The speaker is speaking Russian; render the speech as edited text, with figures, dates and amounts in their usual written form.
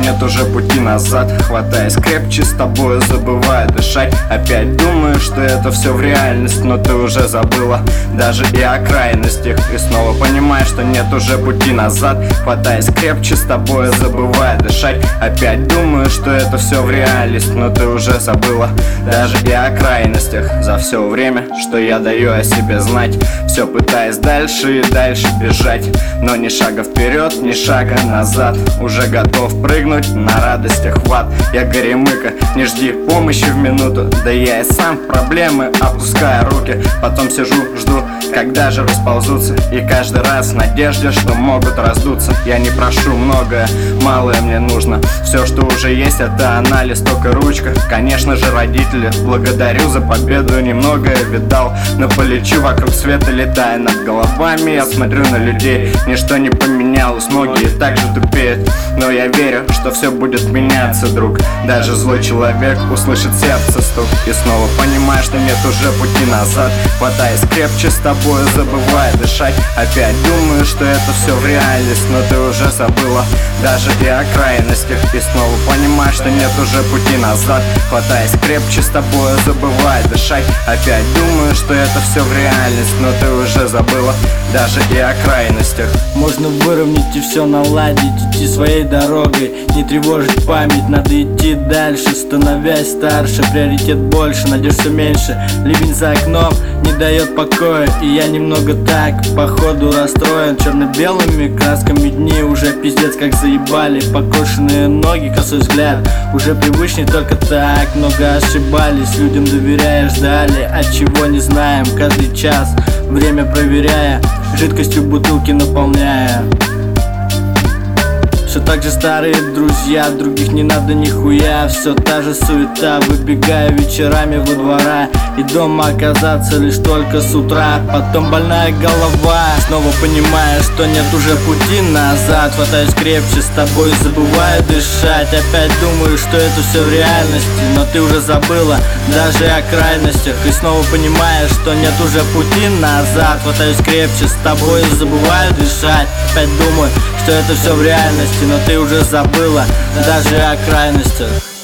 нет уже пути назад. Хватаясь крепче, с тобой забывая дышать. Опять думаю, что это все в реальность, но ты уже забыла даже и о крайностях. И снова понимаешь, что нет уже пути назад. Хватаясь крепче, с тобой забывая дышать. Опять думаю, что это все в реальность, но ты уже забыла даже и о крайностях. За все время, что я даю о себе знать, все пытаясь дальше и дальше бежать, но ни шага вперед, ни шага назад. Уже готов прыгнуть, на радостях хват. Я горемыка, не жди помощи в минуту. Да я и сам в проблемы опуская руки. Потом сижу, жду, когда же расползутся. И каждый раз в надежде, что могут раздуться. Я не прошу многое, малое мне нужно. Все, что уже есть, это анализ, только ручка. Конечно же, родители, благодарю за победу. Немногое видал, но полечу вокруг света, летая над головами. Я смотрю на людей, ничто не поменялось. Многие также тупеют, но я верю, что все будет меняться, друг. Даже злой человек услышит сердце стук. И снова понимаю, что нет уже пути назад. Хватаясь крепче, с тобой забывая дышать. Опять думаю, что это все в реальность, но ты уже забыла даже и о крайностях. И снова понимаю, что нет уже пути назад. Хватаясь крепче, с тобой забывая дышать. Опять думаю, что это все в реальность, но ты уже забыла даже и о крайностях. Можно выровнять и все наладить, идти своей дорогой, не тревожить память. Надо идти дальше, становясь старше. Приоритет больше, надежд все меньше. Ливень за окном не дает покоя, и я немного так, походу, расстроен. Черно-белыми красками дни уже пиздец как заебали. Покошенные ноги, косой взгляд, уже привычней только так. Много ошибались, людям доверяя, ждали, от чего не знаем. Каждый час время проверяя, жидкостью бутылки наполняя. Все так же старые друзья, других не надо нихуя. Все та же суета, выбегая вечерами во двора, и дома оказаться лишь только с утра. Потом больная голова, снова понимая, что нет уже пути назад. Хватаюсь крепче, с тобой забываю дышать. Опять думаю, что это все в реальности, но ты уже забыла даже о крайностях. И снова понимаешь, что нет уже пути назад. Хватаюсь крепче, с тобой забываю дышать. Опять думаю, что это все в реальности, но ты уже забыла даже о крайностях.